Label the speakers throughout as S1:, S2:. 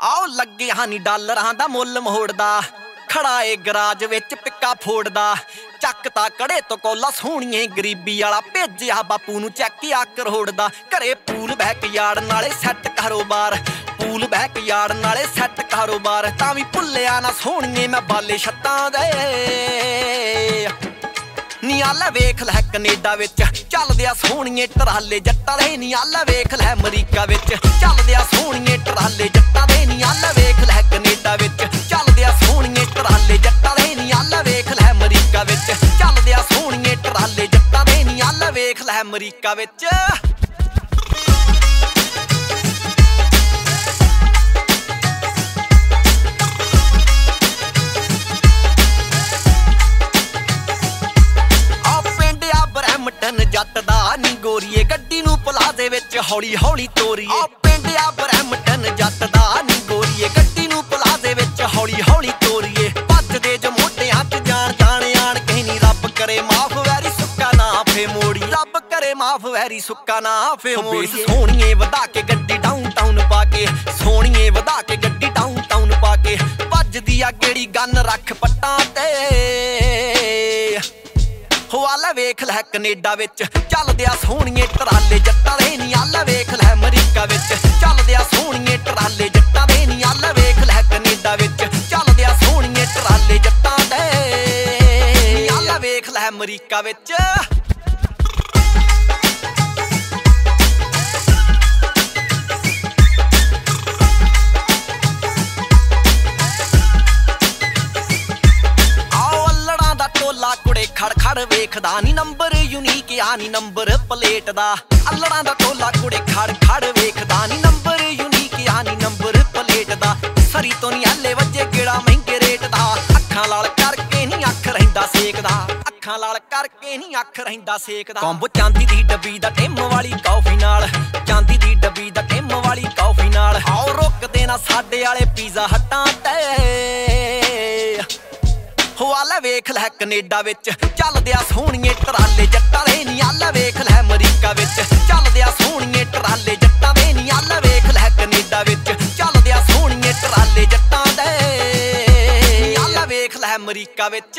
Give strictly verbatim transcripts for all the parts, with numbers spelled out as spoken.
S1: आओ लगे हानी डालरां दा मुੱਲ ਮੋੜਦਾ खड़ा ए गराज विच पिक्का फोड़दा ਚੱਕਤਾ कड़े तो कोला सोहणीए गरीबी वाला भेजिया बापू नूं चैक आ करहोड़दा घरे पूल बैक यार्ड नाले सैट कारोबार पूल बैक यार्ड नाले सैट कारोबार तां वी भुल्लिया ना सोहणीए मैं बाले छत्तां दे नी आला वेख लै कनेडा विच चलदिया सोहणीए टराले जट्टां दे नी आला वेख लै अमरीका विच चलदिया सोहणीए टराले जट्टां दे नी आला वेख लै कनेडा विच चलदिया सोहणीए टराले जट्टां दे नी आला वेख लै अमरीका विच चलदिया सोहणीए टराले जट्टां दे नी आला वेख लै अमरीका विच जट दा नी गोरीए गड्डी नूं पलाजे विच हौली हौली तोरीए पिंड आ ब्रैम्पटन जट दा नी गोरीए गड्डी नूं पलाजे विच हौली हौली तोरीए भजदे जो मोढियां च जान जान आण कहीं नी रब करे माफ वैरी सुक्का ना फे मोड़ी रब करे माफ वैरी सुक्का ना फे मोड़ी सोहणीए वधा के गड्डी डाउन टाउन पा के सोहणीए वधा के गड्डी डाउन टाउन पा के भजदी आ गेड़ी गन रख पट्टां ते आला वेख लै कनेडा विच चलदिया सोहणीए टराले जट्टां दे नी आला वेख लै अमरीका विच चलदिया सोहणीए टराले जट्टां दे नी आला वेख लै कनेडा विच चलदिया सोहणीए टराले जट्टां दे नी आला वेख लै अमरीका विच खड़ खड़ वेखदा नी नंबर यूनीक आ नी नंबर प्लेट दा अल्लड़ां दा टोला कुड़े खड़ खड़ वेखदा नी नंबर यूनीक आ नी नंबर प्लेट दा सरी तो नी हले वजे गेड़ा महंगे रेट दा अखां लाल करके नी अख रहिंदा सेकदा अखां लाल करके नी अख रहिंदा सेकदा कोंबो चांदी दी डब्बी दा टिम वाली कॉफी नाल चांदी दी डब्बी दा टिम वाली कॉफी नाल आओ रुक देना साडे वाले पिज़्ज़ा हट्टां ते आला वेख लै कनेडा विच चलदिया सोहणीए टराले जट्टां दे नी आला वेख लै अमरीका विच चलदिया सोहणीए टराले जट्टां दे नी आला वेख लै कनेडा विच चलदिया सोहणीए टराले जट्टां दे नी आला वेख लै अमरीका विच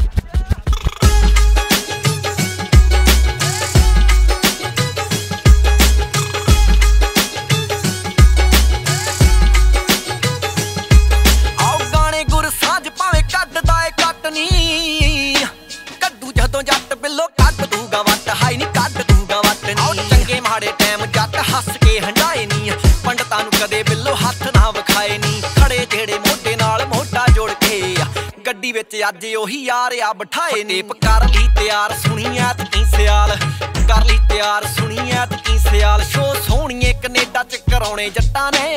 S1: कड्डू जदों जट बिल्लो कट दूगा वट हाई नी कट दूगा वट नी चंगे माड़े टाइम जट हस के हंडाए नी पंडतां नूं कदे बिल्लो हथ ना विखाए नी खड़े जेड़े मोढे नाल मोढा जोड़ के गड्डी विच अज ओही यार आ बिठाए नी कर ली तैयार सुणीए ते सियाल कर ली तैयार सुणीए ते सियाल शो सोहणीए कनेडा च कराउणे जट्टां ने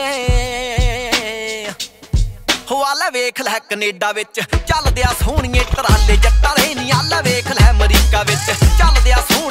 S1: आला वेख लै कनेडा विच चलदिया सोहणीए टराले जट्टां दे नी आला वेख लै अमरीका विच चलदिया सोहणीए